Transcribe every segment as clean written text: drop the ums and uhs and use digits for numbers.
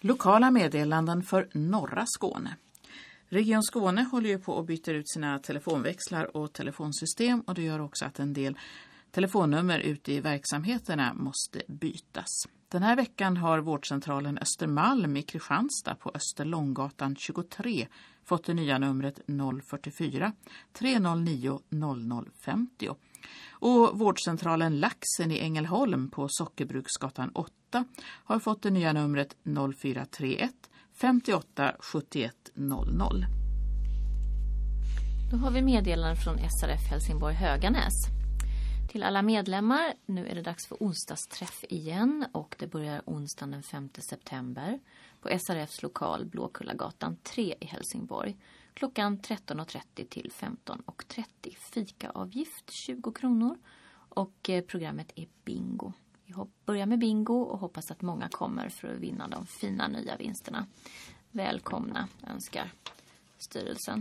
Lokala meddelanden för norra Skåne. Region Skåne håller ju på att byta ut sina telefonväxlar och telefonsystem, och det gör också att en del telefonnummer ute i verksamheterna måste bytas. Den här veckan har vårdcentralen Östermalm i Kristianstad på Österlånggatan 23 fått det nya numret 044 309 0050. Och vårdcentralen Laxen i Ängelholm på Sockerbruksgatan 8 har fått det nya numret 0431 58 71 00. Då har vi meddelanden från SRF Helsingborg Höganäs. Till alla medlemmar, nu är det dags för onsdagsträff igen, och det börjar onsdagen den 5 september på SRFs lokal Blåkullagatan 3 i Helsingborg. Klockan 13.30 till 15.30. Fikaavgift 20 kronor och programmet är bingo. Vi börjar med bingo och hoppas att många kommer för att vinna de fina nya vinsterna. Välkomna önskar styrelsen.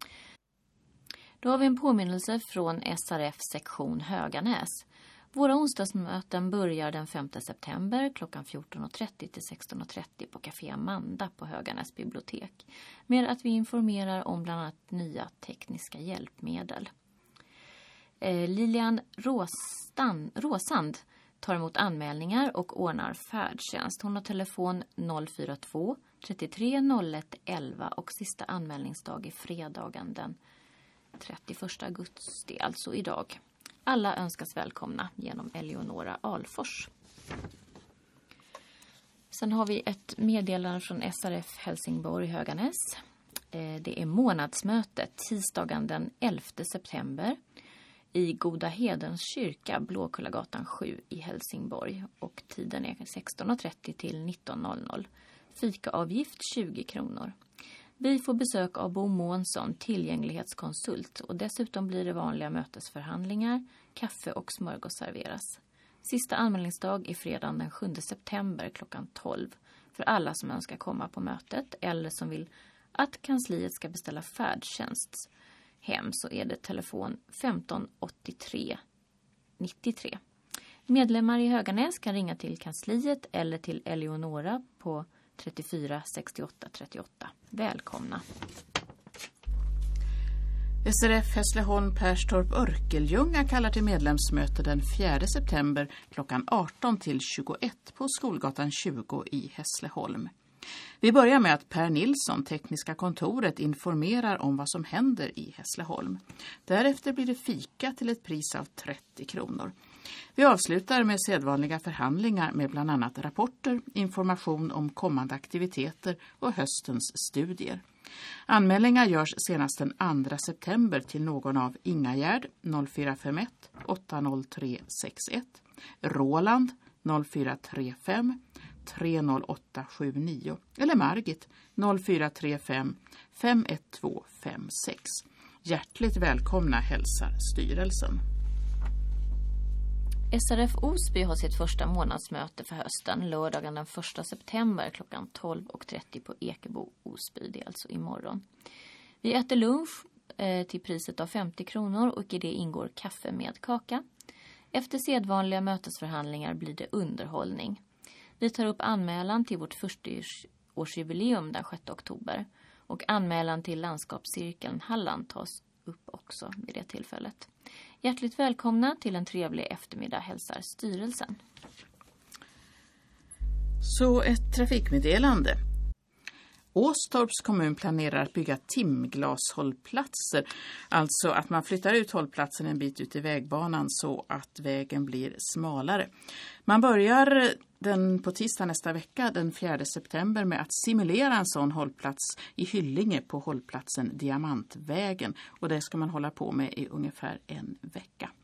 Då har vi en påminnelse från SRF sektion Höganäs. Våra onsdagsmöten börjar den 5 september klockan 14.30 till 16.30 på Café Amanda på Höganäs bibliotek. Med att vi informerar om bland annat nya tekniska hjälpmedel. Lilian Råsand tar emot anmälningar och ordnar färdtjänst. Hon har telefon 042 33 01 11 och sista anmälningsdag är fredagen den 31 augusti, alltså idag. Alla önskas välkomna genom Eleonora Alfors. Sen har vi ett meddelande från SRF Helsingborg Höganäs. Det är månadsmöte tisdagen den 11 september i Goda Hedens kyrka, Blåkullagatan 7 i Helsingborg. Och tiden är 16.30 till 19.00. Fikaavgift 20 kronor. Vi får besök av Bo Månsson, tillgänglighetskonsult, och dessutom blir det vanliga mötesförhandlingar, kaffe och smörgås serveras. Sista anmälningsdag är fredagen den 7 september klockan 12 för alla som önskar komma på mötet eller som vill att kansliet ska beställa färdtjänst hem, så är det telefon 15 83 93. Medlemmar i Höganäs kan ringa till kansliet eller till Eleonora på 34 68 38. Välkomna. SRF Hässleholm Perstorp Örkeljunga kallar till medlemsmöte den 4 september klockan 18 till 21 på Skolgatan 20 i Hässleholm. Vi börjar med att Per Nilsson, tekniska kontoret, informerar om vad som händer i Hässleholm. Därefter blir det fika till ett pris av 30 kronor. Vi avslutar med sedvanliga förhandlingar med bland annat rapporter, information om kommande aktiviteter och höstens studier. Anmälningar görs senast den 2 september till någon av Ingagärd 0451 80361, Roland 0435 30879 eller Margit 0435 51256. Hjärtligt välkomna hälsar styrelsen. SRF Osby har sitt första månadsmöte för hösten lördagen den 1 september klockan 12.30 på Ekebo Osby. Det är alltså imorgon. Vi äter lunch till priset av 50 kronor och i det ingår kaffe med kaka. Efter sedvanliga mötesförhandlingar blir det underhållning. Vi tar upp anmälan till vårt 40-årsjubileum den 6 oktober och anmälan till landskapscirkeln Halland tas upp också vid det tillfället. Hjärtligt välkomna till en trevlig eftermiddag hälsar styrelsen. Så ett trafikmeddelande. Åstorps kommun planerar att bygga timglashållplatser, alltså att man flyttar ut hållplatsen en bit ut i vägbanan så att vägen blir smalare. Man börjar på tisdag nästa vecka den 4 september med att simulera en sån hållplats i Hyllinge på hållplatsen Diamantvägen, och det ska man hålla på med i ungefär en vecka.